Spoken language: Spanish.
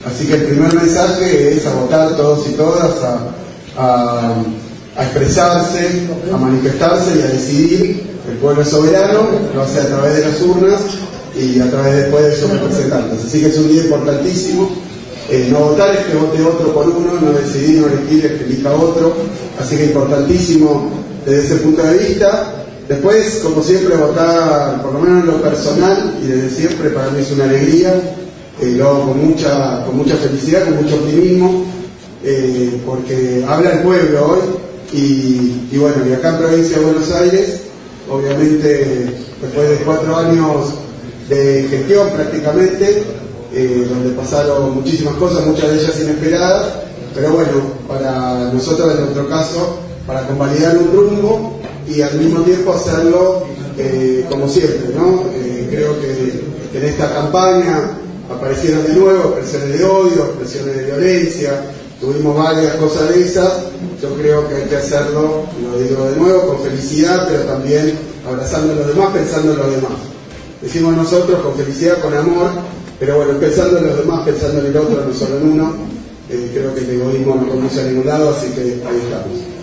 Así que el primer mensaje es a votar todos y todas, a expresarse, a manifestarse y a decidir. El pueblo es soberano, lo hace a través de las urnas y a través después de sus representantes. Así que es un día importantísimo. No votar es que vote otro por uno, no decidir, no elegir es que elija otro. Así que importantísimo desde ese punto de vista. Después, como siempre, votar, por lo menos en lo personal, y desde siempre para mí es una alegría. Lo hago con mucha felicidad, con mucho optimismo, porque habla el pueblo hoy. Y bueno, y acá en Provincia de Buenos Aires, obviamente, después de 4 años de gestión prácticamente, donde pasaron muchísimas cosas, muchas de ellas inesperadas, pero bueno, para nosotros en nuestro caso, para convalidar un rumbo y al mismo tiempo hacerlo como siempre, ¿no? Creo que en esta campaña aparecieron de nuevo expresiones de odio, expresiones de violencia, tuvimos varias cosas de esas. Yo creo que hay que hacerlo, lo digo de nuevo, con felicidad, pero también abrazando a los demás, pensando en los demás. Decimos nosotros con felicidad, con amor, pero bueno, pensando en los demás, pensando en el otro, no solo en uno. Creo que el egoísmo no conduce a ningún lado, así que ahí estamos.